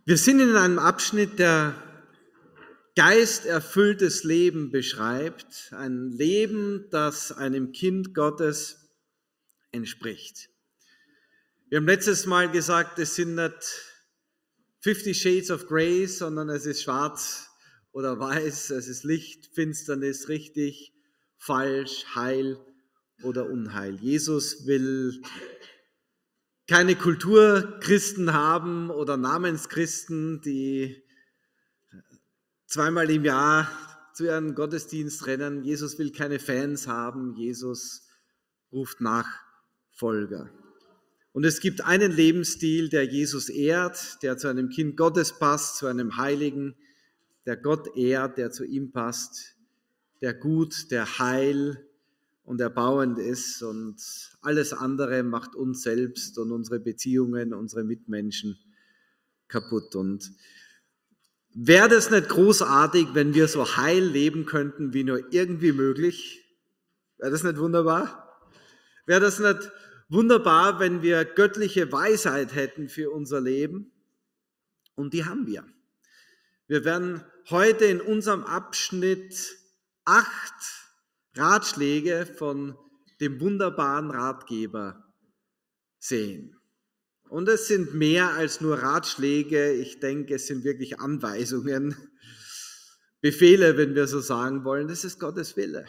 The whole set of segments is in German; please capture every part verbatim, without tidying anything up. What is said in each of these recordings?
Wir sind in einem Abschnitt, der geisterfülltes Leben beschreibt, ein Leben, das einem Kind Gottes entspricht. Wir haben letztes Mal gesagt, es sind nicht Fifty Shades of Grey, sondern es ist schwarz oder weiß, es ist Licht, Finsternis, richtig, falsch, Heil oder Unheil. Jesus will keine Kulturchristen haben oder Namenschristen, die zweimal im Jahr zu ihrem Gottesdienst rennen. Jesus will keine Fans haben. Jesus ruft Nachfolger. Und es gibt einen Lebensstil, der Jesus ehrt, der zu einem Kind Gottes passt, zu einem Heiligen, der Gott ehrt, der zu ihm passt, der gut, der heil und erbauend ist. Und alles andere macht uns selbst und unsere Beziehungen, unsere Mitmenschen kaputt. Und wäre das nicht großartig, wenn wir so heil leben könnten, wie nur irgendwie möglich? Wäre das nicht wunderbar? Wäre das nicht wunderbar, wenn wir göttliche Weisheit hätten für unser Leben? Und die haben wir. Wir werden heute in unserem Abschnitt acht Ratschläge von dem wunderbaren Ratgeber sehen. Und es sind mehr als nur Ratschläge, ich denke, es sind wirklich Anweisungen, Befehle, wenn wir so sagen wollen. Das ist Gottes Wille.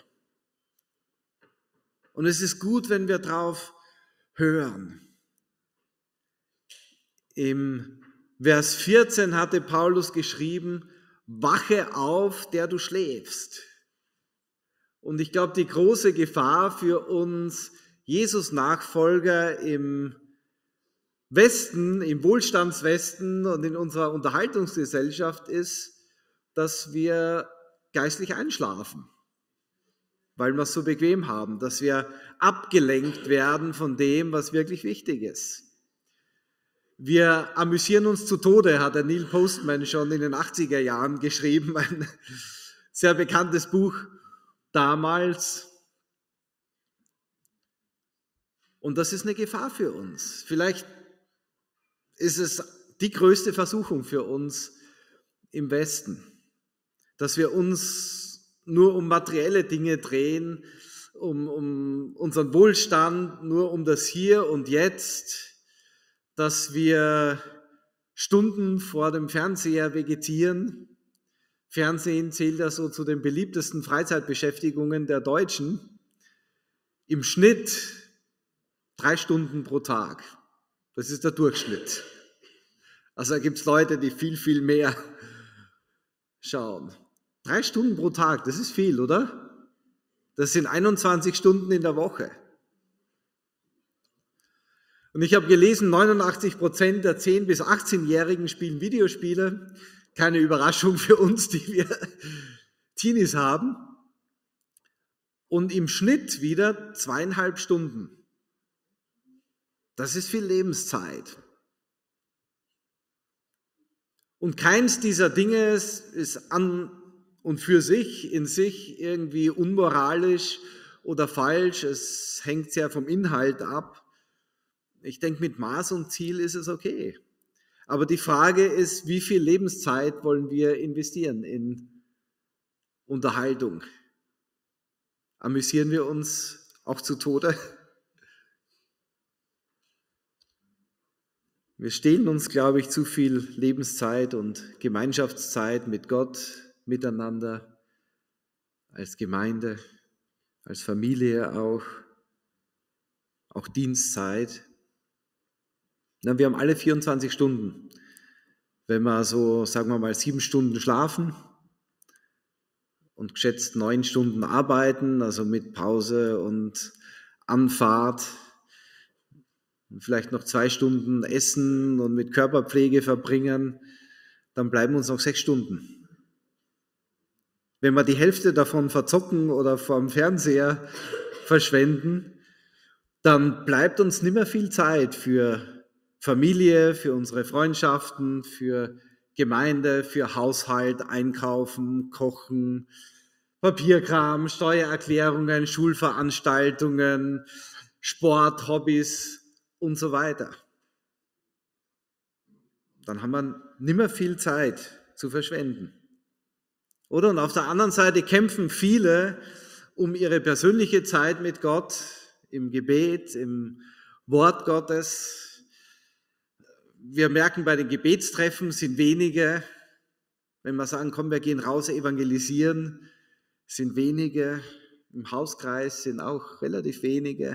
Und es ist gut, wenn wir drauf hören. Im Vers vierzehn hatte Paulus geschrieben, wache auf, der du schläfst. Und ich glaube, die große Gefahr für uns Jesus-Nachfolger im Westen, im Wohlstandswesten und in unserer Unterhaltungsgesellschaft ist, dass wir geistlich einschlafen, weil wir es so bequem haben, dass wir abgelenkt werden von dem, was wirklich wichtig ist. Wir amüsieren uns zu Tode, hat der Neil Postman schon in den achtziger Jahren geschrieben, ein sehr bekanntes Buch damals. Und das ist eine Gefahr für uns. Vielleicht ist es die größte Versuchung für uns im Westen, dass wir uns nur um materielle Dinge drehen, um, um unseren Wohlstand, nur um das Hier und Jetzt, dass wir Stunden vor dem Fernseher vegetieren. Fernsehen zählt ja so zu den beliebtesten Freizeitbeschäftigungen der Deutschen. Im Schnitt drei Stunden pro Tag. Das ist der Durchschnitt. Also da gibt es Leute, die viel, viel mehr schauen. Drei Stunden pro Tag, das ist viel, oder? Das sind einundzwanzig Stunden in der Woche. Und ich habe gelesen, neunundachtzig Prozent der zehn- bis achtzehnjährigen spielen Videospiele. Keine Überraschung für uns, die wir Teenies haben. Und im Schnitt wieder zweieinhalb Stunden. Das ist viel Lebenszeit. Und keins dieser Dinge ist an und für sich, in sich irgendwie unmoralisch oder falsch. Es hängt sehr vom Inhalt ab. Ich denke, mit Maß und Ziel ist es okay. Aber die Frage ist, wie viel Lebenszeit wollen wir investieren in Unterhaltung? Amüsieren wir uns auch zu Tode? Wir stehlen uns, glaube ich, zu viel Lebenszeit und Gemeinschaftszeit mit Gott, miteinander, als Gemeinde, als Familie auch, auch Dienstzeit. Na, wir haben alle vierundzwanzig Stunden. Wenn wir so, sagen wir mal, sieben Stunden schlafen und geschätzt neun Stunden arbeiten, also mit Pause und Anfahrt, und vielleicht noch zwei Stunden essen und mit Körperpflege verbringen, dann bleiben uns noch sechs Stunden. Wenn wir die Hälfte davon verzocken oder vorm Fernseher verschwenden, dann bleibt uns nicht mehr viel Zeit für Familie, für unsere Freundschaften, für Gemeinde, für Haushalt, Einkaufen, Kochen, Papierkram, Steuererklärungen, Schulveranstaltungen, Sport, Hobbys und so weiter. dann haben wir nimmer viel Zeit zu verschwenden. Oder? Und auf der anderen Seite kämpfen viele um ihre persönliche Zeit mit Gott, im Gebet, im Wort Gottes. Wir merken, bei den Gebetstreffen sind wenige, wenn wir sagen, komm, wir gehen raus, evangelisieren, sind wenige. Im Hauskreis sind auch relativ wenige.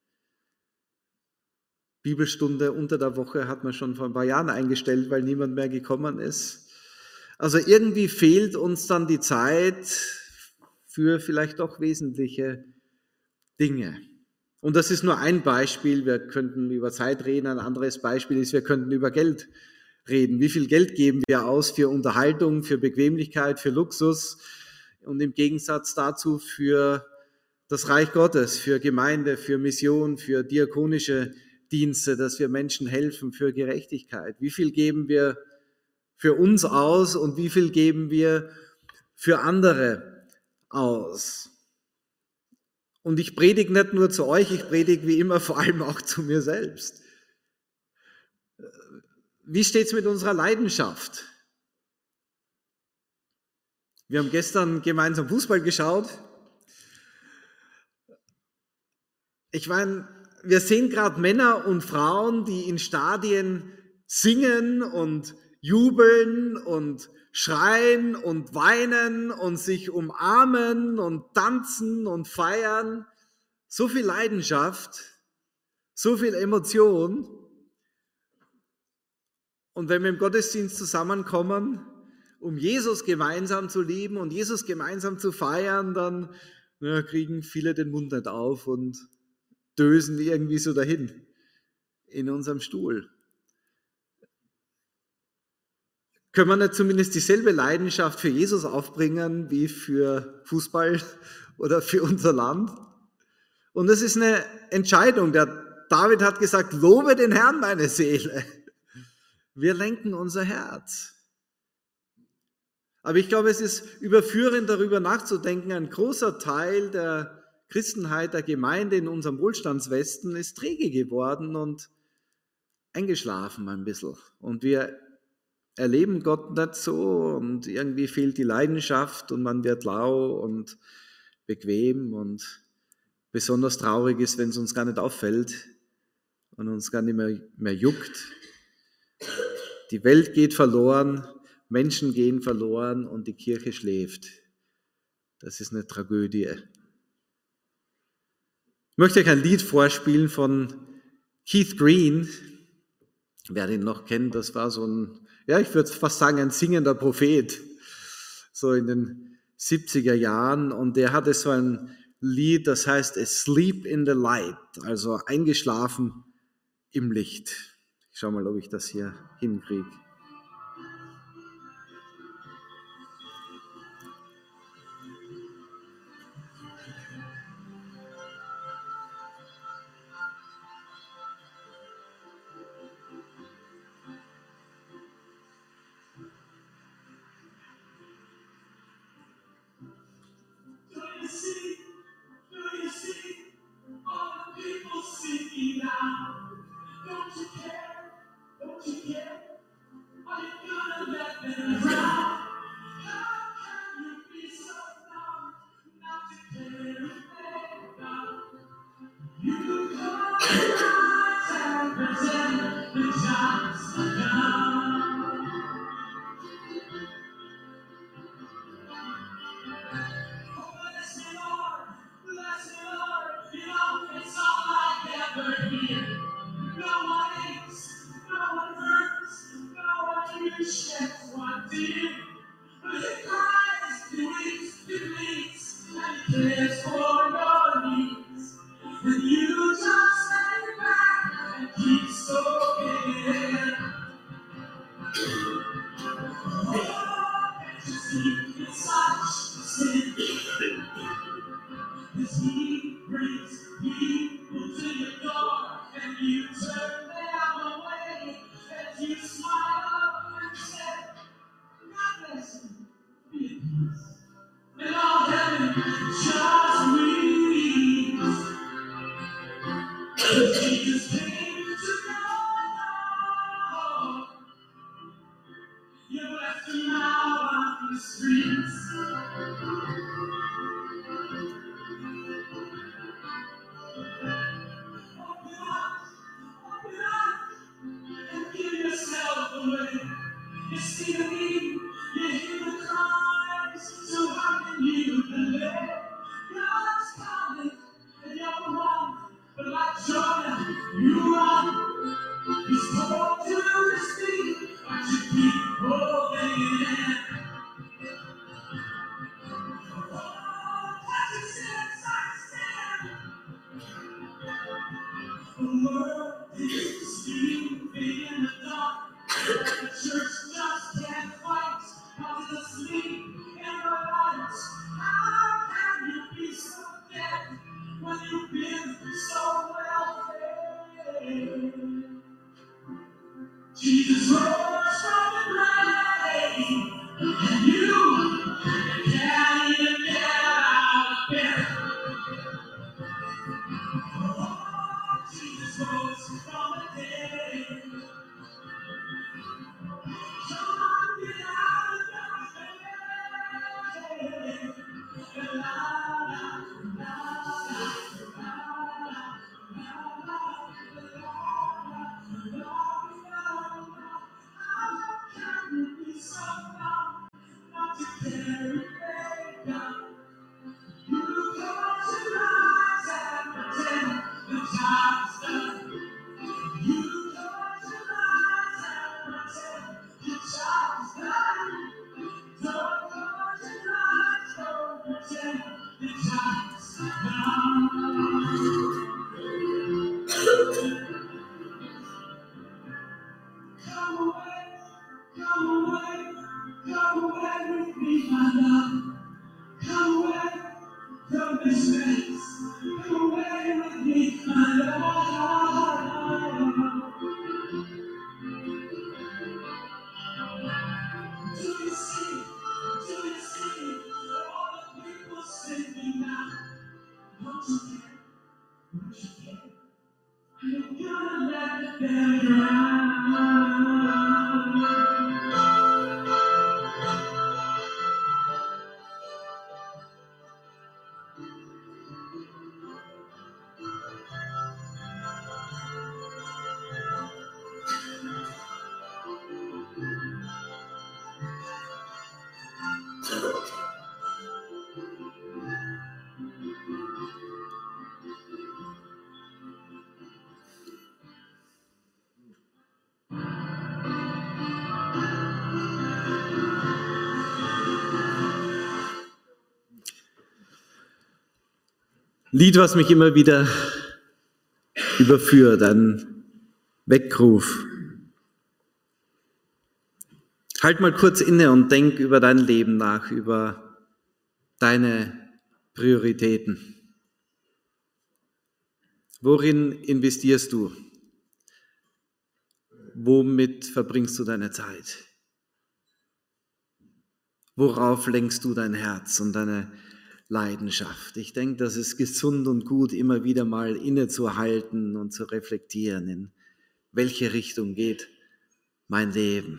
Bibelstunde unter der Woche hat man schon vor ein paar Jahren eingestellt, weil niemand mehr gekommen ist. Also irgendwie fehlt uns dann die Zeit für vielleicht doch wesentliche Dinge. Und das ist nur ein Beispiel. Wir könnten über Zeit reden. Ein anderes Beispiel ist, wir könnten über Geld reden. Wie viel Geld geben wir aus für Unterhaltung, für Bequemlichkeit, für Luxus und im Gegensatz dazu für das Reich Gottes, für Gemeinde, für Mission, für diakonische Dienste, dass wir Menschen helfen, für Gerechtigkeit. Wie viel geben wir für uns aus und wie viel geben wir für andere aus? Und ich predige nicht nur zu euch, ich predige wie immer vor allem auch zu mir selbst. Wie steht es mit unserer Leidenschaft? Wir haben gestern gemeinsam Fußball geschaut. Ich meine, wir sehen gerade Männer und Frauen, die in Stadien singen und jubeln und schreien und weinen und sich umarmen und tanzen und feiern. So viel Leidenschaft, so viel Emotion. Und wenn wir im Gottesdienst zusammenkommen, um Jesus gemeinsam zu lieben und Jesus gemeinsam zu feiern, dann ja, kriegen viele den Mund nicht auf und dösen irgendwie so dahin in unserem Stuhl. Können wir nicht zumindest dieselbe Leidenschaft für Jesus aufbringen wie für Fußball oder für unser Land? Und das ist eine Entscheidung. Der David hat gesagt, lobe den Herrn, meine Seele. Wir lenken unser Herz. Aber ich glaube, es ist überführend, darüber nachzudenken. Ein großer Teil der Christenheit, der Gemeinde in unserem Wohlstandswesten ist träge geworden und eingeschlafen ein bisschen. Und wir erleben Gott nicht so und irgendwie fehlt die Leidenschaft und man wird lau und bequem und besonders traurig ist, wenn es uns gar nicht auffällt und uns gar nicht mehr, mehr juckt. Die Welt geht verloren, Menschen gehen verloren und die Kirche schläft. Das ist eine Tragödie. Ich möchte euch ein Lied vorspielen von Keith Green. Wer den noch kennt, das war so ein, ja, ich würde fast sagen, ein singender Prophet, so in den siebziger Jahren. Und der hatte so ein Lied, das heißt Asleep in the Light, also eingeschlafen im Licht. Ich schau mal, ob ich das hier hinkriege. You left him out on the streets. Open up, open up, and give yourself away. You see the need, you hear the cries, so how can you delay? God's coming, and you're the one, but like Jonah, you run. He's told you to speak, but you keep holding in. Oh, can't you see it's like sin? The world is sleeping in the dark. The church just can't fight, cause it's asleep in the light. How can you be so dead when you've been so well fed? Jesus rose from the grave, and you can't even get out of bed. Oh, Jesus rose from the dead. Come on, get out of your bed. La, la, la, how can you be so dumb not to carry faith down? You close your eyes and pretend the job's done. You close your eyes and pretend the job's done. Don't close your eyes, don't pretend the job's done. Come away, come away, come away with me, my love. Come away from this mess. Come away with me, my love. Do you see? Do you see all the people singing now? Don't you care? Don't you care? You're gonna let them drown. Lied, was mich immer wieder überführt, ein Weckruf. Halt mal kurz inne und denk über dein Leben nach, über deine Prioritäten. Worin investierst du? Womit verbringst du deine Zeit? Worauf lenkst du dein Herz und deine Leidenschaft? Ich denke, das ist gesund und gut, immer wieder mal innezuhalten und zu reflektieren, in welche Richtung geht mein Leben.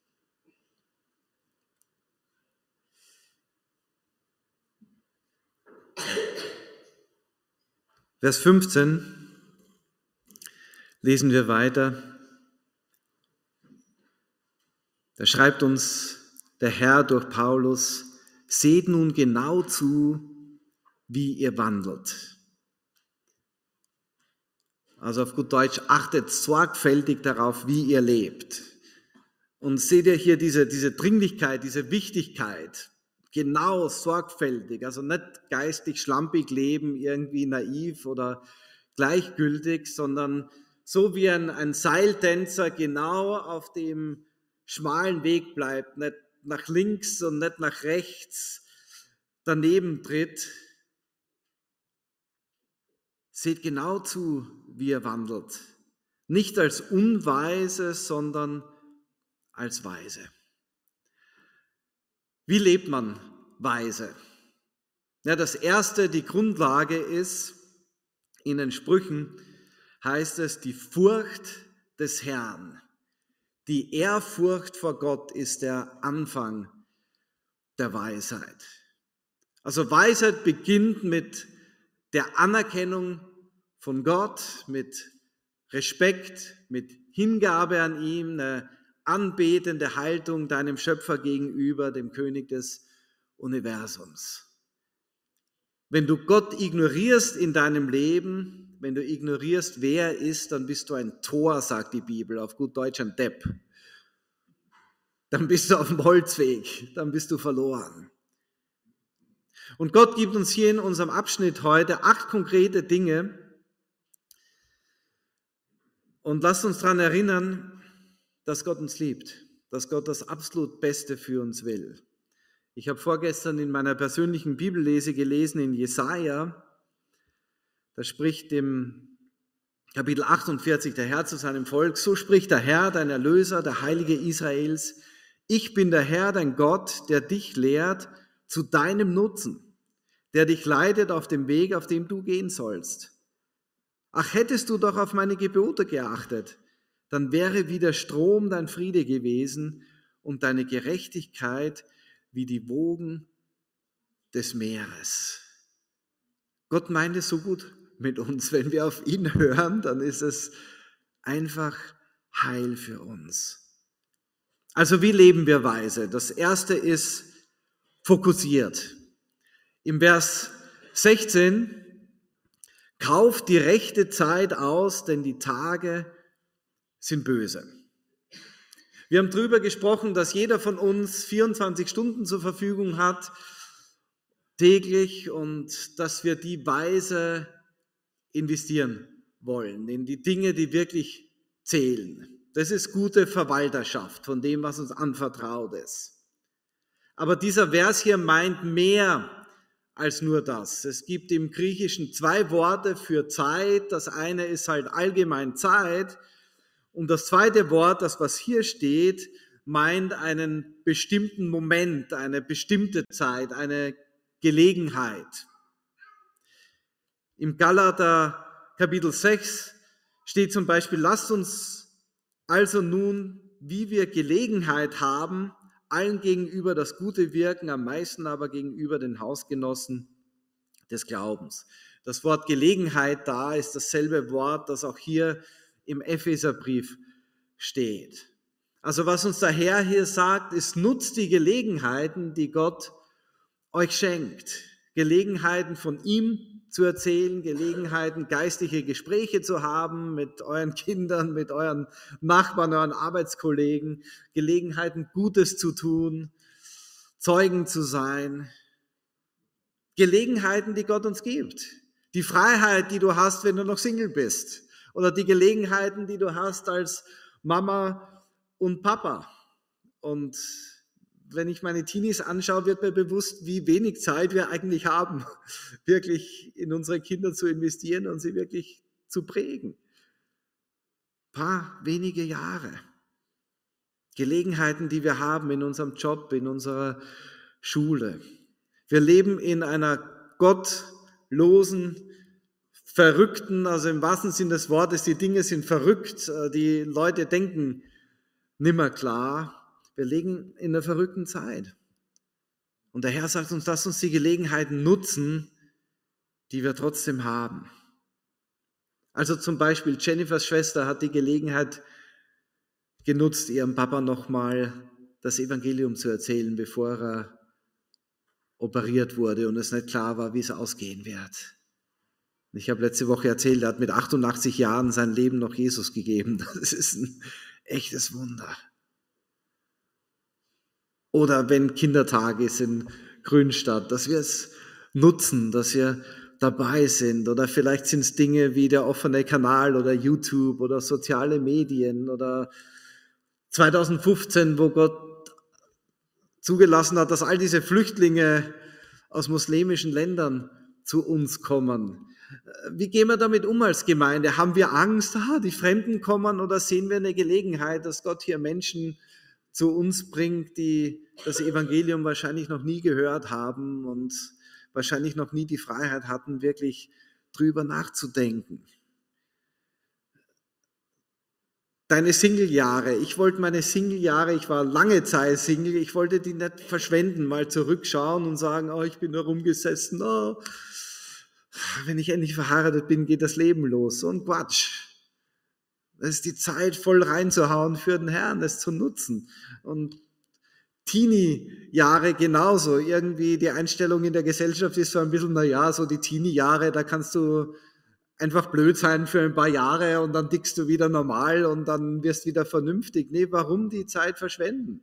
Vers fünfzehn lesen wir weiter. Da schreibt uns der Herr durch Paulus: Seht nun genau zu, wie ihr wandelt. Also auf gut Deutsch, achtet sorgfältig darauf, wie ihr lebt. Und seht ihr hier diese, diese Dringlichkeit, diese Wichtigkeit, genau sorgfältig, also nicht geistig schlampig leben, irgendwie naiv oder gleichgültig, sondern so wie ein, ein Seiltänzer genau auf dem schmalen Weg bleibt, nicht nach links und nicht nach rechts daneben tritt. Seht genau zu, wie ihr wandelt. Nicht als Unweise, sondern als Weise. Wie lebt man weise? Ja, das erste, die Grundlage ist, in den Sprüchen heißt es, die Furcht des Herrn, Die Ehrfurcht vor Gott ist der Anfang der Weisheit. Also Weisheit beginnt mit der Anerkennung von Gott, mit Respekt, mit Hingabe an ihm, eine anbetende Haltung deinem Schöpfer gegenüber, dem König des Universums. Wenn du Gott ignorierst in deinem Leben, wenn du ignorierst, wer er ist, dann bist du ein Tor, sagt die Bibel, auf gut Deutsch ein Depp. Dann bist du auf dem Holzweg, dann bist du verloren. Und Gott gibt uns hier in unserem Abschnitt heute acht konkrete Dinge. Und lasst uns daran erinnern, dass Gott uns liebt, dass Gott das absolut Beste für uns will. Ich habe vorgestern in meiner persönlichen Bibellese gelesen in Jesaja, da spricht im Kapitel achtundvierzig der Herr zu seinem Volk: So spricht der Herr, dein Erlöser, der Heilige Israels: Ich bin der Herr, dein Gott, der dich lehrt zu deinem Nutzen, der dich leitet auf dem Weg, auf dem du gehen sollst. Ach, hättest du doch auf meine Gebote geachtet, dann wäre wie der Strom dein Friede gewesen und deine Gerechtigkeit wie die Wogen des Meeres. Gott meint es so gut mit uns. Wenn wir auf ihn hören, dann ist es einfach Heil für uns. Also wie leben wir weise? Das erste ist fokussiert. Im Vers sechzehn: Kauft die rechte Zeit aus, denn die Tage sind böse. Wir haben darüber gesprochen, dass jeder von uns vierundzwanzig Stunden zur Verfügung hat, täglich, und dass wir die weise investieren wollen, in die Dinge, die wirklich zählen. Das ist gute Verwalterschaft von dem, was uns anvertraut ist. Aber dieser Vers hier meint mehr als nur das. Es gibt im Griechischen zwei Worte für Zeit. Das eine ist halt allgemein Zeit. Und das zweite Wort, das was hier steht, meint einen bestimmten Moment, eine bestimmte Zeit, eine Gelegenheit. Im Galater Kapitel sechs steht zum Beispiel: Lasst uns also nun, wie wir Gelegenheit haben, allen gegenüber das Gute wirken, am meisten aber gegenüber den Hausgenossen des Glaubens. Das Wort Gelegenheit da ist dasselbe Wort, das auch hier im Epheserbrief steht. Also was uns der Herr hier sagt, ist: Nutzt die Gelegenheiten, die Gott euch schenkt. Gelegenheiten von ihm zu erzählen, Gelegenheiten, geistliche Gespräche zu haben mit euren Kindern, mit euren Nachbarn, euren Arbeitskollegen, Gelegenheiten, Gutes zu tun, Zeugen zu sein. Gelegenheiten, die Gott uns gibt. Die Freiheit, die du hast, wenn du noch Single bist. Oder die Gelegenheiten, die du hast als Mama und Papa. Und wenn ich meine Teenies anschaue, wird mir bewusst, wie wenig Zeit wir eigentlich haben, wirklich in unsere Kinder zu investieren und sie wirklich zu prägen. Ein paar wenige Jahre. Gelegenheiten, die wir haben in unserem Job, in unserer Schule. Wir leben in einer gottlosen, verrückten, also im wahrsten Sinne des Wortes, die Dinge sind verrückt, die Leute denken nimmer klar. Wir leben in einer verrückten Zeit. Und der Herr sagt uns, lasst uns die Gelegenheiten nutzen, die wir trotzdem haben. Also zum Beispiel Jennifers Schwester hat die Gelegenheit genutzt, ihrem Papa nochmal das Evangelium zu erzählen, bevor er operiert wurde und es nicht klar war, wie es ausgehen wird. Ich habe letzte Woche erzählt, er hat mit achtundachtzig Jahren sein Leben noch Jesus gegeben. Das ist ein echtes Wunder. Oder wenn Kindertag ist in Grünstadt, dass wir es nutzen, dass wir dabei sind. Oder vielleicht sind es Dinge wie der offene Kanal oder YouTube oder soziale Medien oder zweitausendfünfzehn, wo Gott zugelassen hat, dass all diese Flüchtlinge aus muslimischen Ländern zu uns kommen. Wie gehen wir damit um als Gemeinde? Haben wir Angst, ah, die Fremden kommen, oder sehen wir eine Gelegenheit, dass Gott hier Menschen zu uns bringt, die das Evangelium wahrscheinlich noch nie gehört haben und wahrscheinlich noch nie die Freiheit hatten, wirklich drüber nachzudenken? deine Single-Jahre. Ich wollte meine Single-Jahre, ich war lange Zeit Single, ich wollte die nicht verschwenden, mal zurückschauen und sagen, oh, ich bin da rumgesessen, oh, wenn ich endlich verheiratet bin, geht das Leben los. So ein Quatsch. Das ist die Zeit, voll reinzuhauen für den Herrn, das zu nutzen. Und Teenie-Jahre genauso. Irgendwie die Einstellung in der Gesellschaft ist so ein bisschen, naja, so die Teenie-Jahre, da kannst du einfach blöd sein für ein paar Jahre und dann tickst du wieder normal und dann wirst du wieder vernünftig. Nee, warum die Zeit verschwenden?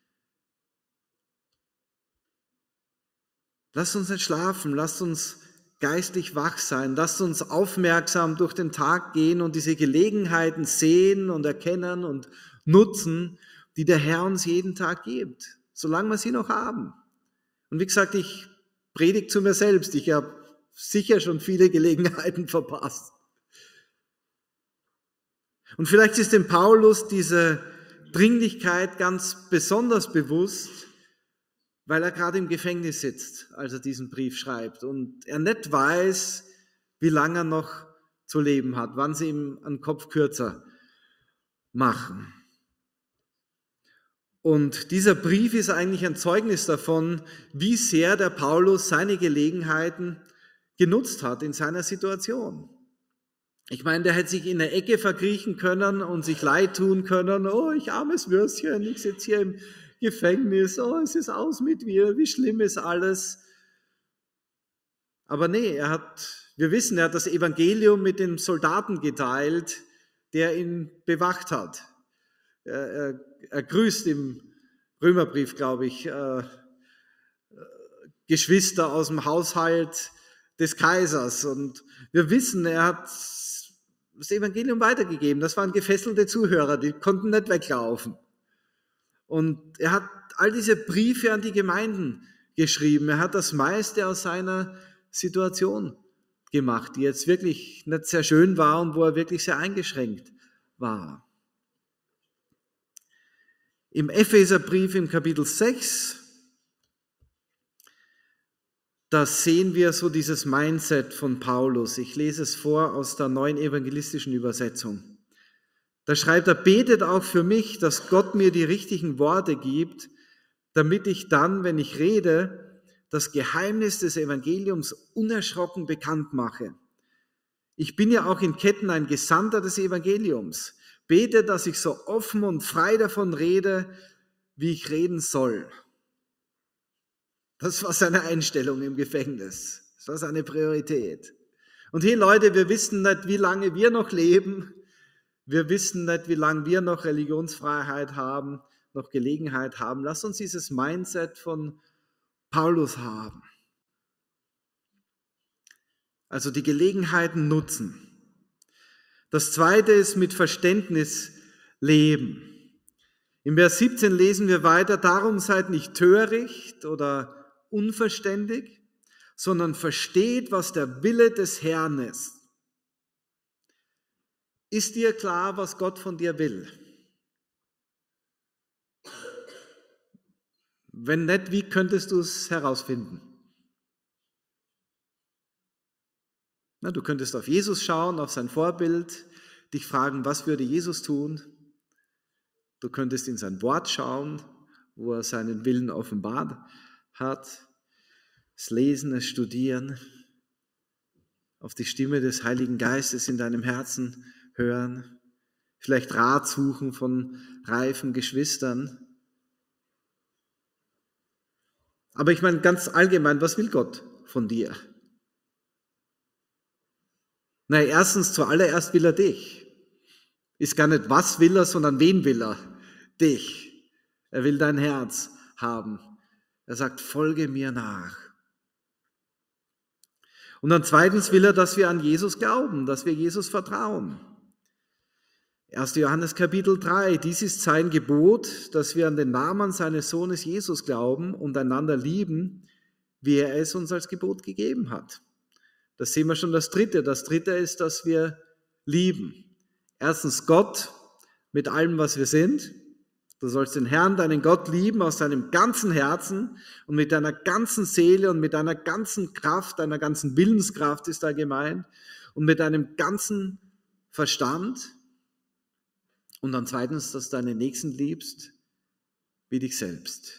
Lasst uns nicht schlafen, lasst uns geistlich wach sein, lasst uns aufmerksam durch den Tag gehen und diese Gelegenheiten sehen und erkennen und nutzen, die der Herr uns jeden Tag gibt, solange wir sie noch haben. Und wie gesagt, ich predige zu mir selbst, ich habe sicher schon viele Gelegenheiten verpasst. Und vielleicht ist dem Paulus diese Dringlichkeit ganz besonders bewusst, weil er gerade im Gefängnis sitzt, als er diesen Brief schreibt und er nicht weiß, wie lange er noch zu leben hat, wann sie ihm einen Kopf kürzer machen. Und dieser Brief ist eigentlich ein Zeugnis davon, wie sehr der Paulus seine Gelegenheiten genutzt hat in seiner Situation. Ich meine, der hätte sich in der Ecke verkriechen können und sich leid tun können. Oh, ich armes Würstchen, ich sitze hier im Gefängnis. Oh, es ist aus mit mir, wie schlimm ist alles. Aber nee, er hat, wir wissen, er hat das Evangelium mit dem Soldaten geteilt, der ihn bewacht hat. Er, er, er grüßt im Römerbrief, glaube ich, äh, Geschwister aus dem Haushalt des Kaisers. Und wir wissen, er hat das Evangelium weitergegeben. Das waren gefesselte Zuhörer, die konnten nicht weglaufen. Und er hat all diese Briefe an die Gemeinden geschrieben. Er hat das meiste aus seiner Situation gemacht, die jetzt wirklich nicht sehr schön war und wo er wirklich sehr eingeschränkt war. Im Epheserbrief im Kapitel sechs, da sehen wir so dieses Mindset von Paulus. Ich lese es vor aus der neuen evangelistischen Übersetzung. Da schreibt er, betet auch für mich, dass Gott mir die richtigen Worte gibt, damit ich dann, wenn ich rede, das Geheimnis des Evangeliums unerschrocken bekannt mache. Ich bin ja auch in Ketten ein Gesandter des Evangeliums. Bete, dass ich so offen und frei davon rede, wie ich reden soll. Das war seine Einstellung im Gefängnis. Das war seine Priorität. Und hier, Leute, wir wissen nicht, wie lange wir noch leben. Wir wissen nicht, wie lange wir noch Religionsfreiheit haben, noch Gelegenheit haben. Lasst uns dieses Mindset von Paulus haben. Also die Gelegenheiten nutzen. Das zweite ist mit Verständnis leben. Im Vers siebzehn lesen wir weiter, darum seid nicht töricht oder unverständig, sondern versteht, was der Wille des Herrn ist. Ist dir klar, was Gott von dir will? Wenn nicht, wie könntest du es herausfinden? Na, du könntest auf Jesus schauen, auf sein Vorbild, dich fragen, was würde Jesus tun? Du könntest in sein Wort schauen, wo er seinen Willen offenbart hat. Das Lesen, das Studieren, auf die Stimme des Heiligen Geistes in deinem Herzen hören, vielleicht Rat suchen von reifen Geschwistern. Aber ich meine ganz allgemein, was will Gott von dir? Na, erstens, zuallererst will er dich. Ist gar nicht, was will er, sondern wen will er? Dich. Er will dein Herz haben. Er sagt, folge mir nach. Und dann zweitens will er, dass wir an Jesus glauben, dass wir Jesus vertrauen. erster Johannes Kapitel drei, dies ist sein Gebot, dass wir an den Namen seines Sohnes Jesus glauben und einander lieben, wie er es uns als Gebot gegeben hat. Das sehen wir schon das Dritte. Das Dritte ist, dass wir lieben. Erstens Gott mit allem, was wir sind. Du sollst den Herrn, deinen Gott lieben aus deinem ganzen Herzen und mit deiner ganzen Seele und mit deiner ganzen Kraft, deiner ganzen Willenskraft ist da gemeint und mit deinem ganzen Verstand. Und dann zweitens, dass du deinen Nächsten liebst wie dich selbst.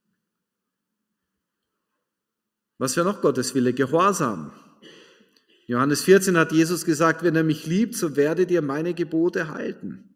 Was wäre noch Gottes Wille? Gehorsam. Johannes vierzehn hat Jesus gesagt, wenn ihr mich liebt, so werdet ihr meine Gebote halten.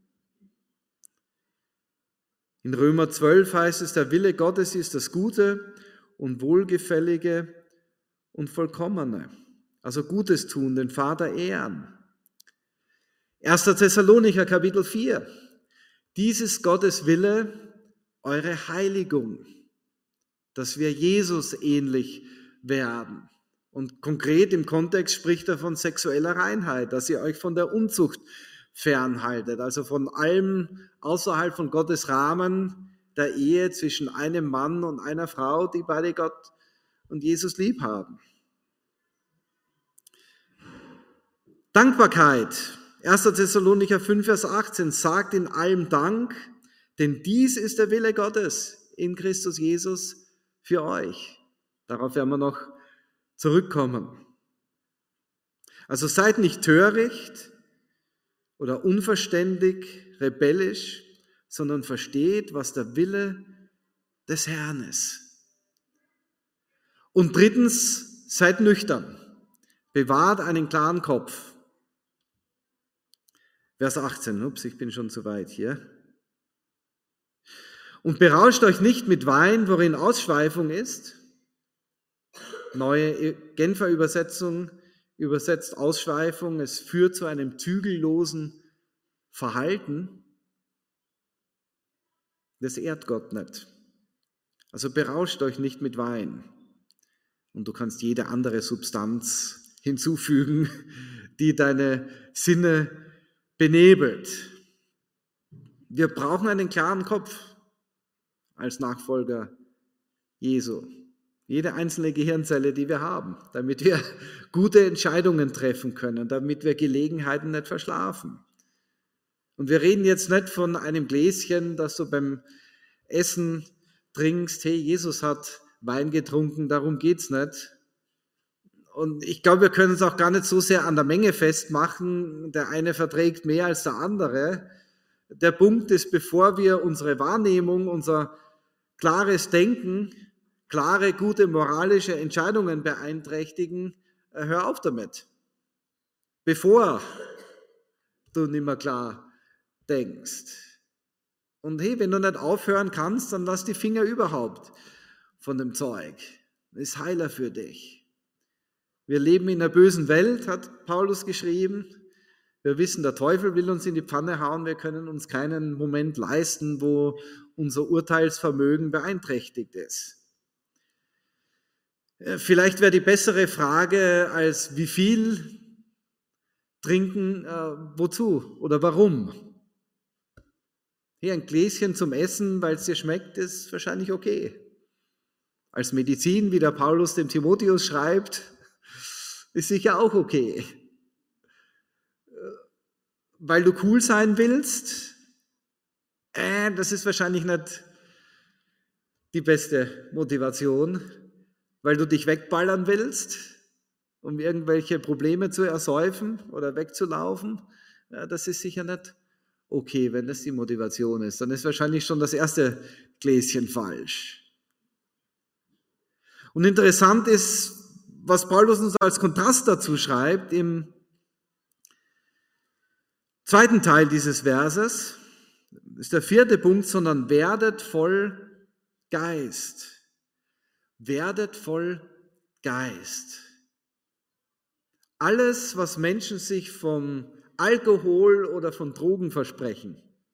In Römer zwölf heißt es, der Wille Gottes ist das Gute und Wohlgefällige und Vollkommene. Also Gutes tun, den Vater ehren. erster Thessalonicher Kapitel vier. Dies ist Gottes Wille, eure Heiligung, dass wir Jesus ähnlich werden. Und konkret im Kontext spricht er von sexueller Reinheit, dass ihr euch von der Unzucht fernhaltet, also von allem außerhalb von Gottes Rahmen der Ehe zwischen einem Mann und einer Frau, die beide Gott und Jesus lieb haben. Dankbarkeit. erster Thessalonicher fünf, Vers achtzehn, sagt in allem Dank, denn dies ist der Wille Gottes in Christus Jesus für euch. Darauf werden wir noch zurückkommen. Also seid nicht töricht oder unverständig, rebellisch, sondern versteht, was der Wille des Herrn ist. Und drittens, seid nüchtern. Bewahrt einen klaren Kopf. Vers achtzehn, ups, ich bin schon zu weit hier. Und berauscht euch nicht mit Wein, worin Ausschweifung ist. Neue Genfer Übersetzung übersetzt Ausschweifung, es führt zu einem zügellosen Verhalten. Das ehrt Gott nicht. Also berauscht euch nicht mit Wein. Und du kannst jede andere Substanz hinzufügen, die deine Sinne benebelt. Wir brauchen einen klaren Kopf als Nachfolger Jesu. Jede einzelne Gehirnzelle, die wir haben, damit wir gute Entscheidungen treffen können, damit wir Gelegenheiten nicht verschlafen. Und wir reden jetzt nicht von einem Gläschen, das du beim Essen trinkst. Hey, Jesus hat Wein getrunken, darum geht's nicht. Und ich glaube, wir können es auch gar nicht so sehr an der Menge festmachen. Der eine verträgt mehr als der andere. Der Punkt ist, bevor wir unsere Wahrnehmung, unser klares Denken, klare, gute moralische Entscheidungen beeinträchtigen, hör auf damit. Bevor du nicht mehr klar denkst. Und hey, wenn du nicht aufhören kannst, dann lass die Finger überhaupt von dem Zeug. Das ist Heiler für dich. Wir leben in einer bösen Welt, hat Paulus geschrieben. Wir wissen, der Teufel will uns in die Pfanne hauen. Wir können uns keinen Moment leisten, wo unser Urteilsvermögen beeinträchtigt ist. Vielleicht wäre die bessere Frage als wie viel trinken, äh, wozu oder warum? Hier ein Gläschen zum Essen, weil es dir schmeckt, ist wahrscheinlich okay. Als Medizin, wie der Paulus dem Timotheus schreibt, ist sicher auch okay. Weil du cool sein willst, äh, das ist wahrscheinlich nicht die beste Motivation. Weil du dich wegballern willst, um irgendwelche Probleme zu ersäufen oder wegzulaufen, ja, das ist sicher nicht okay, wenn das die Motivation ist. Dann ist wahrscheinlich schon das erste Gläschen falsch. Und interessant ist, was Paulus uns als Kontrast dazu schreibt, im zweiten Teil dieses Verses, ist der vierte Punkt, sondern werdet voll Geist. Werdet voll Geist. Alles, was Menschen sich vom Alkohol oder von Drogen versprechen,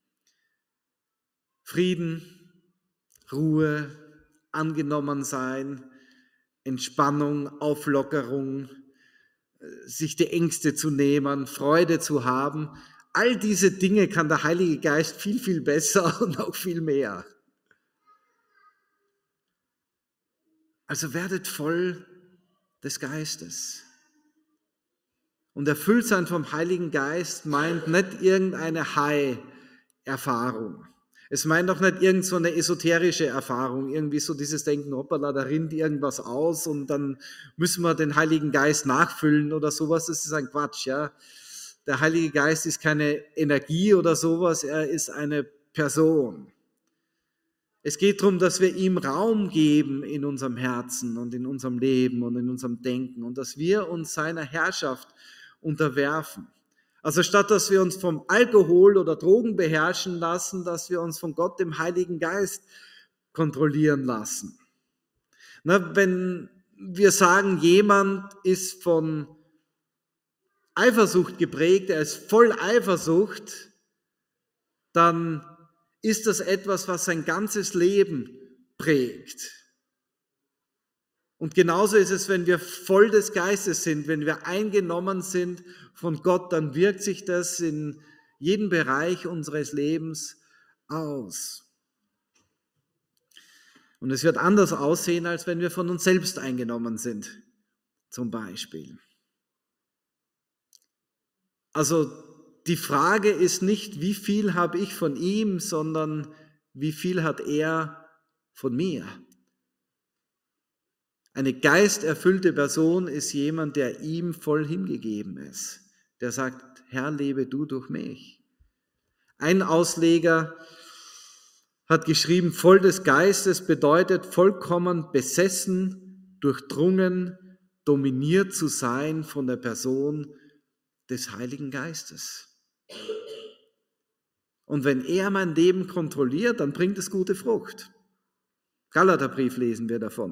Frieden, Ruhe, angenommen sein, Entspannung, Auflockerung, sich die Ängste zu nehmen, Freude zu haben, all diese Dinge kann der Heilige Geist viel, viel besser und auch viel mehr. Also werdet voll des Geistes. Und erfüllt sein vom Heiligen Geist meint nicht irgendeine High-Erfahrung. Es meint auch nicht irgend so eine esoterische Erfahrung, irgendwie so dieses Denken, hoppala, da rinnt irgendwas aus und dann müssen wir den Heiligen Geist nachfüllen oder sowas. Das ist ein Quatsch, ja. der Heilige Geist ist keine Energie oder sowas, er ist eine Person. Es geht darum, dass wir ihm Raum geben in unserem Herzen und in unserem Leben und in unserem Denken und dass wir uns seiner Herrschaft unterwerfen. Also statt dass wir uns vom Alkohol oder Drogen beherrschen lassen, dass wir uns von Gott, dem Heiligen Geist, kontrollieren lassen. Na, wenn wir sagen, jemand ist von Eifersucht geprägt, er ist voll Eifersucht, dann ist das etwas, was sein ganzes Leben prägt. Und genauso ist es, wenn wir voll des Geistes sind, wenn wir eingenommen sind von Gott, dann wirkt sich das in jedem Bereich unseres Lebens aus. Und es wird anders aussehen, als wenn wir von uns selbst eingenommen sind, zum Beispiel. Also die Frage ist nicht, wie viel habe ich von ihm, sondern wie viel hat er von mir. Eine geisterfüllte Person ist jemand, der ihm voll hingegeben ist. Der sagt, Herr, lebe du durch mich. Ein Ausleger hat geschrieben, voll des Geistes bedeutet vollkommen besessen, durchdrungen, dominiert zu sein von der Person des Heiligen Geistes. Und wenn er mein Leben kontrolliert, dann bringt es gute Frucht. Galaterbrief lesen wir davon.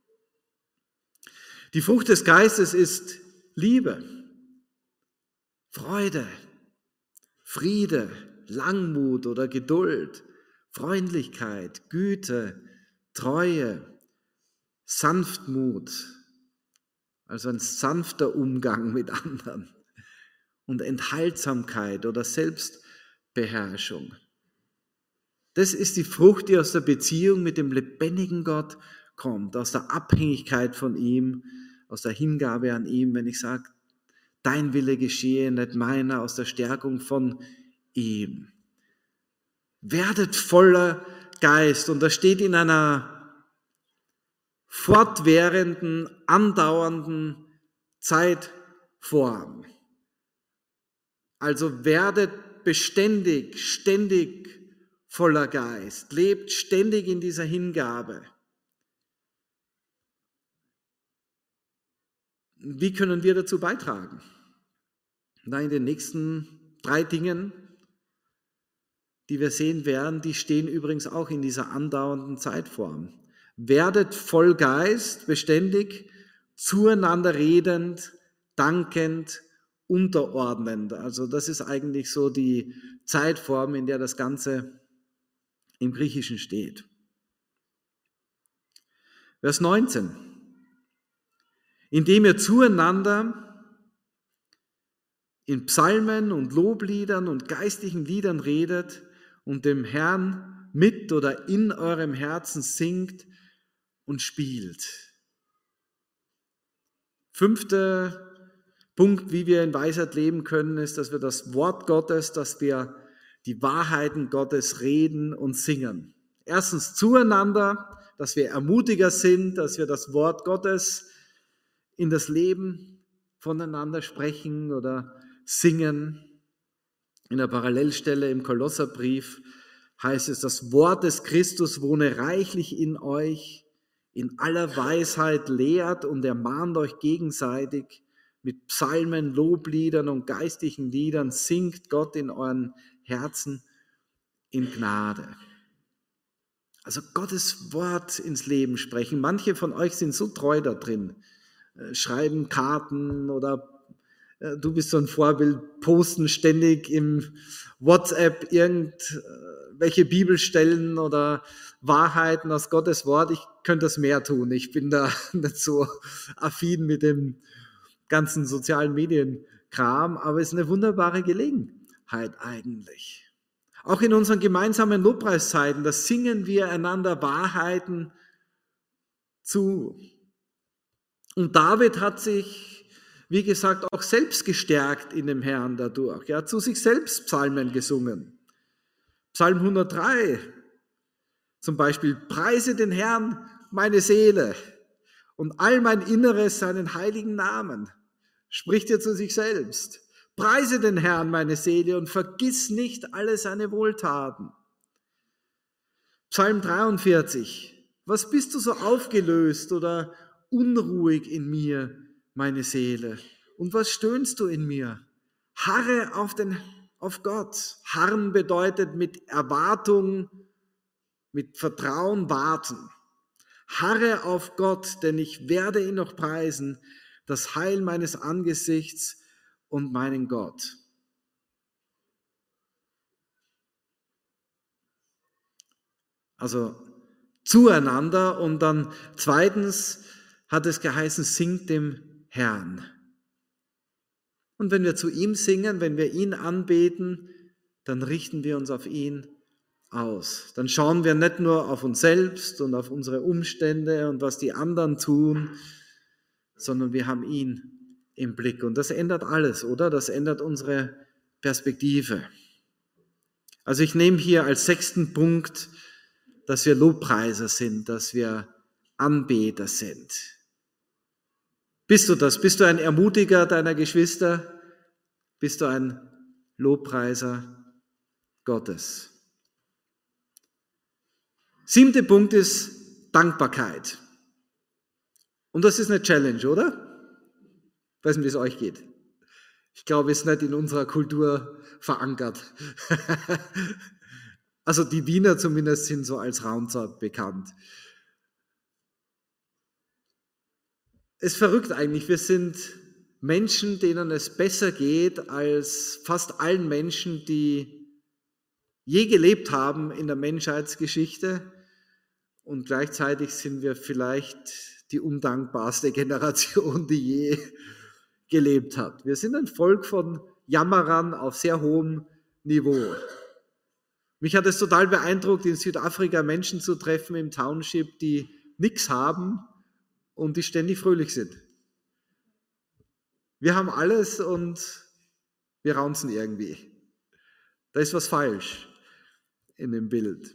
Die Frucht des Geistes ist Liebe, Freude, Friede, Langmut oder Geduld, Freundlichkeit, Güte, Treue, Sanftmut, also ein sanfter Umgang mit anderen und Enthaltsamkeit oder Selbstbeherrschung. Das ist die Frucht, die aus der Beziehung mit dem lebendigen Gott kommt, aus der Abhängigkeit von ihm, aus der Hingabe an ihm, wenn ich sage, dein Wille geschehe, nicht meiner, aus der Stärkung von ihm. Werdet voller Geist, und das steht in einer fortwährenden, andauernden Zeitform. Also werdet beständig, ständig voller Geist, lebt ständig in dieser Hingabe. Wie können wir dazu beitragen? Na, in den nächsten drei Dingen, die wir sehen werden, die stehen übrigens auch in dieser andauernden Zeitform. Werdet voll Geist, beständig, zueinander redend, dankend, unterordnend. Also das ist eigentlich so die Zeitform, in der das Ganze im Griechischen steht. Vers neunzehn. Indem ihr zueinander in Psalmen und Lobliedern und geistlichen Liedern redet und dem Herrn mit oder in eurem Herzen singt und spielt. Fünfter Punkt, wie wir in Weisheit leben können, ist, dass wir das Wort Gottes, dass wir die Wahrheiten Gottes reden und singen. Erstens zueinander, dass wir Ermutiger sind, dass wir das Wort Gottes in das Leben voneinander sprechen oder singen. In der Parallelstelle im Kolosserbrief heißt es, das Wort des Christus wohne reichlich in euch, in aller Weisheit lehrt und ermahnt euch gegenseitig mit Psalmen, Lobliedern und geistlichen Liedern, singt Gott in euren Herzen in Gnade. Also Gottes Wort ins Leben sprechen. Manche von euch sind so treu da drin, schreiben Karten oder du bist so ein Vorbild, posten ständig im WhatsApp irgendwelche Bibelstellen oder Wahrheiten aus Gottes Wort. Ich könnte das mehr tun. Ich bin da nicht so affin mit dem ganzen sozialen Medienkram, aber es ist eine wunderbare Gelegenheit eigentlich. Auch in unseren gemeinsamen Lobpreiszeiten, da singen wir einander Wahrheiten zu. Und David hat sich, wie gesagt, auch selbst gestärkt in dem Herrn dadurch. Er hat zu sich selbst Psalmen gesungen. Psalm hundertdrei zum Beispiel, preise den Herrn meine Seele und all mein Inneres seinen heiligen Namen. Spricht er zu sich selbst. Preise den Herrn, meine Seele, und vergiss nicht alle seine Wohltaten. Psalm dreiundvierzig. Was bist du so aufgelöst oder unruhig in mir, meine Seele? Und was stöhnst du in mir? Harre auf, den, auf Gott. Harren bedeutet mit Erwartung, mit Vertrauen warten. Harre auf Gott, denn ich werde ihn noch preisen, das Heil meines Angesichts und meinen Gott. Also zueinander, und dann zweitens hat es geheißen, singt dem Herrn. Und wenn wir zu ihm singen, wenn wir ihn anbeten, dann richten wir uns auf ihn aus. Dann schauen wir nicht nur auf uns selbst und auf unsere Umstände und was die anderen tun, sondern wir haben ihn im Blick. Und das ändert alles, oder? Das ändert unsere Perspektive. Also ich nehme hier als sechsten Punkt, dass wir Lobpreiser sind, dass wir Anbeter sind. Bist du das? Bist du ein Ermutiger deiner Geschwister? Bist du ein Lobpreiser Gottes? Siebter Punkt ist Dankbarkeit. Und das ist eine Challenge, oder? Ich weiß nicht, wie es euch geht. Ich glaube, es ist nicht in unserer Kultur verankert. Also die Wiener zumindest sind so als Raunzer bekannt. Es ist verrückt eigentlich, wir sind Menschen, denen es besser geht als fast allen Menschen, die je gelebt haben in der Menschheitsgeschichte, und gleichzeitig sind wir vielleicht die undankbarste Generation, die je gelebt hat. Wir sind ein Volk von Jammerern auf sehr hohem Niveau. Mich hat es total beeindruckt, in Südafrika Menschen zu treffen im Township, die nichts haben und die ständig fröhlich sind. Wir haben alles und wir raunzen irgendwie. Da ist was falsch in dem Bild.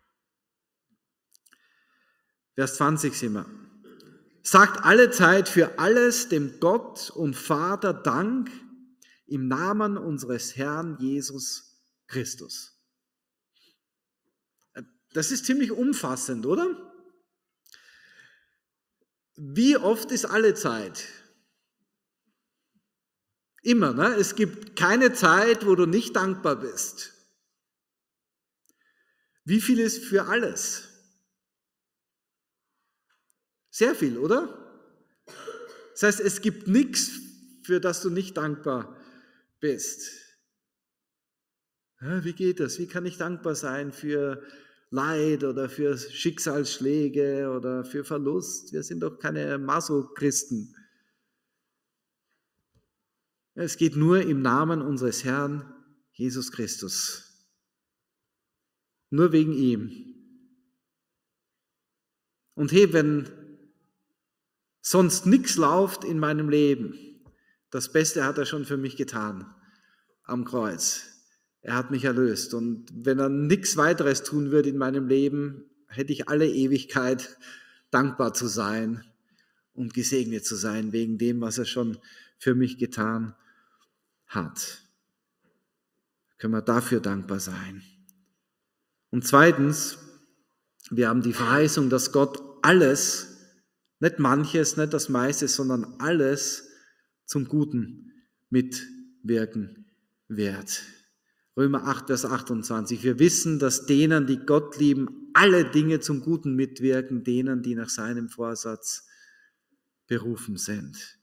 Vers zwanzig sind wir. Sagt alle Zeit für alles dem Gott und Vater Dank im Namen unseres Herrn Jesus Christus. Das ist ziemlich umfassend, oder? Wie oft ist alle Zeit? Immer, ne? Es gibt keine Zeit, wo du nicht dankbar bist. Wie viel ist für alles? Sehr viel, oder? Das heißt, es gibt nichts, für das du nicht dankbar bist. Ja, wie geht das? Wie kann ich dankbar sein für Leid oder für Schicksalsschläge oder für Verlust? Wir sind doch keine Masochristen. Es geht nur im Namen unseres Herrn Jesus Christus. Nur wegen ihm. Und hey, wenn sonst nichts läuft in meinem Leben, das Beste hat er schon für mich getan am Kreuz. Er hat mich erlöst. Und wenn er nichts weiteres tun würde in meinem Leben, hätte ich alle Ewigkeit dankbar zu sein und gesegnet zu sein wegen dem, was er schon für mich getan hat. Können wir dafür dankbar sein. Und zweitens, wir haben die Verheißung, dass Gott alles, nicht manches, nicht das meiste, sondern alles zum Guten mitwirken wird. Römer acht, Vers achtundzwanzig. Wir wissen, dass denen, die Gott lieben, alle Dinge zum Guten mitwirken, denen, die nach seinem Vorsatz berufen sind.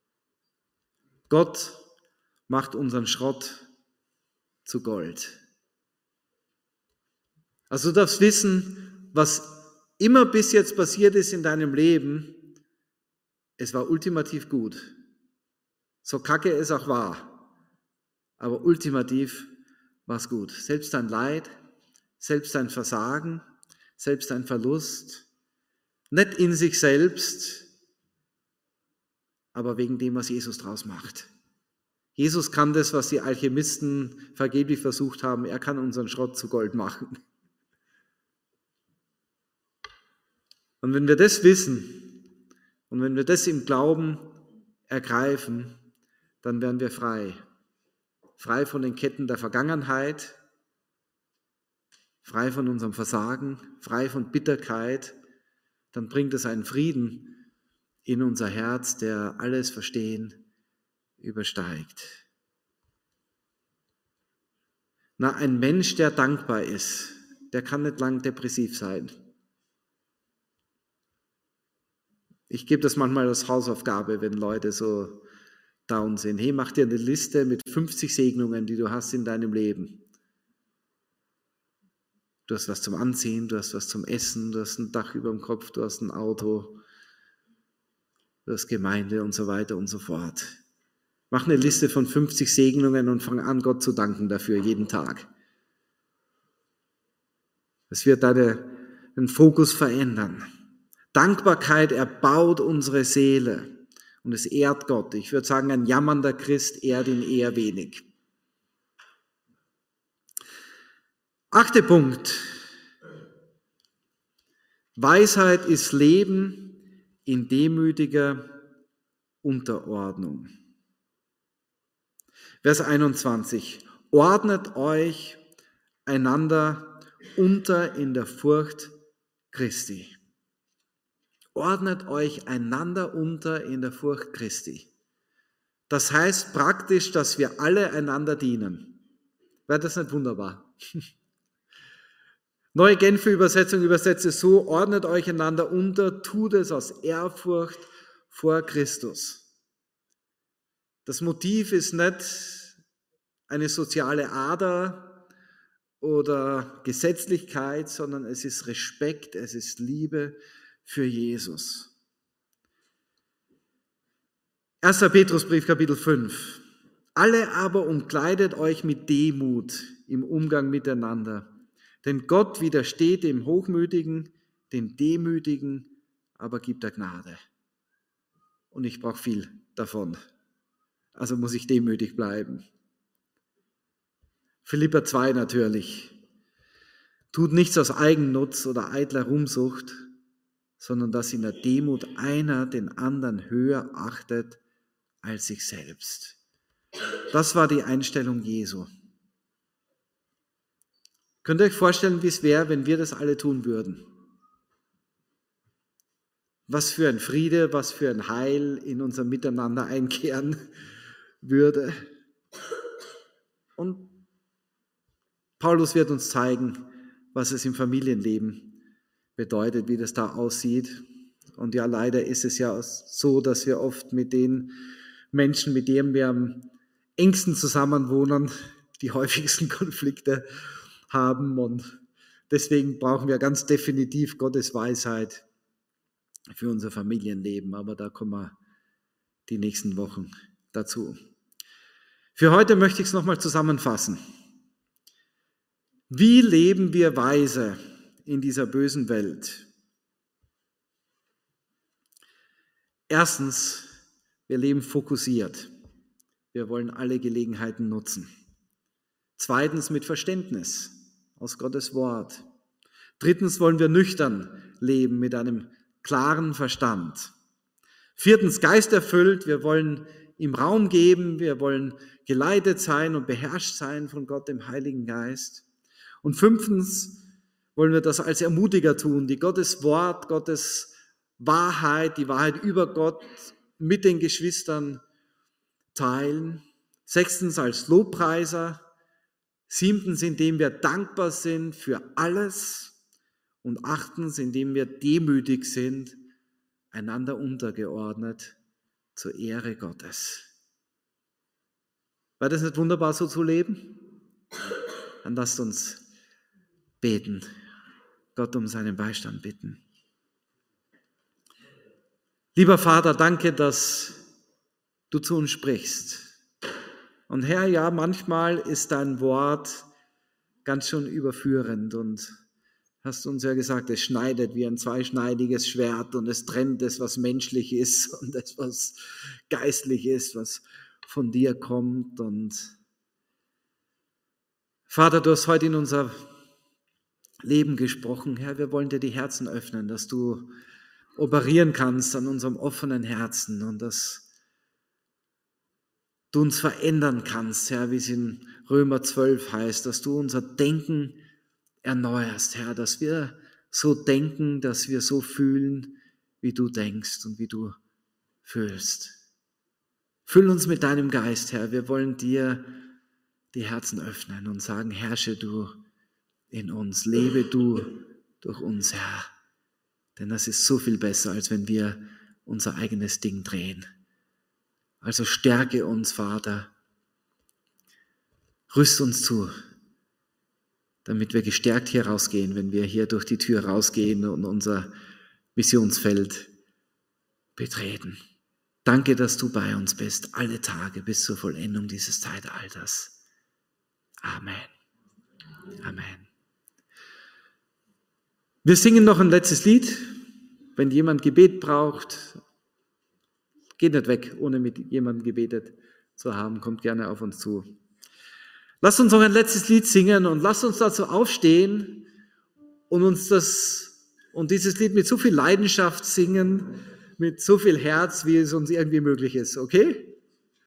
Gott macht unseren Schrott zu Gold. Also du darfst wissen, was immer bis jetzt passiert ist in deinem Leben, es war ultimativ gut. So kacke es auch war, aber ultimativ war es gut. Selbst dein Leid, selbst dein Versagen, selbst dein Verlust, nicht in sich selbst, aber wegen dem, was Jesus draus macht. Jesus kann das, was die Alchemisten vergeblich versucht haben, er kann unseren Schrott zu Gold machen. Und wenn wir das wissen und wenn wir das im Glauben ergreifen, dann werden wir frei. frei von den Ketten der Vergangenheit, frei von unserem Versagen, frei von Bitterkeit, dann bringt es einen Frieden in unser Herz, der alles Verstehen übersteigt. Na, ein Mensch, der dankbar ist, der kann nicht lang depressiv sein. Ich gebe das manchmal als Hausaufgabe, wenn Leute so down sind. Hey, mach dir eine Liste mit fünfzig Segnungen, die du hast in deinem Leben. Du hast was zum Anziehen, du hast was zum Essen, du hast ein Dach über dem Kopf, du hast ein Auto, du hast Gemeinde und so weiter und so fort. Mach eine Liste von fünfzig Segnungen und fang an, Gott zu danken dafür, jeden Tag. Es wird deine, den Fokus verändern. Dankbarkeit erbaut unsere Seele und es ehrt Gott. Ich würde sagen, ein jammernder Christ ehrt ihn eher wenig. Achter Punkt. Weisheit ist Leben in demütiger Unterordnung. Vers einundzwanzig. Ordnet euch einander unter in der Furcht Christi. Ordnet euch einander unter in der Furcht Christi. Das heißt praktisch, dass wir alle einander dienen. Wäre das nicht wunderbar? Neue Genfer Übersetzung übersetzt es so: Ordnet euch einander unter, tut es aus Ehrfurcht vor Christus. Das Motiv ist nicht eine soziale Ader oder Gesetzlichkeit, sondern es ist Respekt, es ist Liebe für Jesus. erster Petrusbrief, Kapitel fünf. Alle aber umkleidet euch mit Demut im Umgang miteinander. Denn Gott widersteht dem Hochmütigen, den Demütigen, aber gibt er Gnade. Und ich brauche viel davon. Also muss ich demütig bleiben. Philipper zwei natürlich. Tut nichts aus Eigennutz oder eitler Ruhmsucht, sondern dass in der Demut einer den anderen höher achtet als sich selbst. Das war die Einstellung Jesu. Könnt ihr euch vorstellen, wie es wäre, wenn wir das alle tun würden? Was für ein Friede, was für ein Heil in unser Miteinander einkehren würde. Und Paulus wird uns zeigen, was es im Familienleben bedeutet, wie das da aussieht. Und ja, leider ist es ja so, dass wir oft mit den Menschen, mit denen wir am engsten zusammenwohnen, die häufigsten Konflikte haben. Und deswegen brauchen wir ganz definitiv Gottes Weisheit für unser Familienleben. Aber da kommen wir die nächsten Wochen dazu. Für heute möchte ich es nochmal zusammenfassen. Wie leben wir weise in dieser bösen Welt? Erstens, wir leben fokussiert. Wir wollen alle Gelegenheiten nutzen. Zweitens, mit Verständnis aus Gottes Wort. Drittens, wollen wir nüchtern leben mit einem klaren Verstand. Viertens, geisterfüllt. Wir wollen ihm Raum geben. Wir wollen geleitet sein und beherrscht sein von Gott, dem Heiligen Geist. Und fünftens wollen wir das als Ermutiger tun, die Gottes Wort, Gottes Wahrheit, die Wahrheit über Gott mit den Geschwistern teilen. Sechstens als Lobpreiser. Siebtens, indem wir dankbar sind für alles. Und achtens, indem wir demütig sind, einander untergeordnet zur Ehre Gottes. War das nicht wunderbar, so zu leben? Dann lasst uns beten, Gott um seinen Beistand bitten. Lieber Vater, danke, dass du zu uns sprichst. Und Herr, ja, manchmal ist dein Wort ganz schön überführend und hast uns ja gesagt, es schneidet wie ein zweischneidiges Schwert und es trennt das, was menschlich ist und das, was geistlich ist, was von dir kommt. Und Vater, du hast heute in unser Leben gesprochen. Herr, wir wollen dir die Herzen öffnen, dass du operieren kannst an unserem offenen Herzen und dass du uns verändern kannst, Herr, wie es in Römer zwölf heißt, dass du unser Denken erneuerst, Herr, dass wir so denken, dass wir so fühlen, wie du denkst und wie du fühlst. Füll uns mit deinem Geist, Herr. Wir wollen dir die Herzen öffnen und sagen, herrsche du in uns, lebe du durch uns, Herr. Denn das ist so viel besser, als wenn wir unser eigenes Ding drehen. Also stärke uns, Vater. Rüst uns zu, damit wir gestärkt hier rausgehen, wenn wir hier durch die Tür rausgehen und unser Missionsfeld betreten. Danke, dass du bei uns bist, alle Tage bis zur Vollendung dieses Zeitalters. Amen. Amen. Wir singen noch ein letztes Lied. Wenn jemand Gebet braucht, geht nicht weg, ohne mit jemandem gebetet zu haben. Kommt gerne auf uns zu. Lasst uns noch ein letztes Lied singen und lasst uns dazu aufstehen und uns das und dieses Lied mit so viel Leidenschaft singen, mit so viel Herz, wie es uns irgendwie möglich ist. Okay?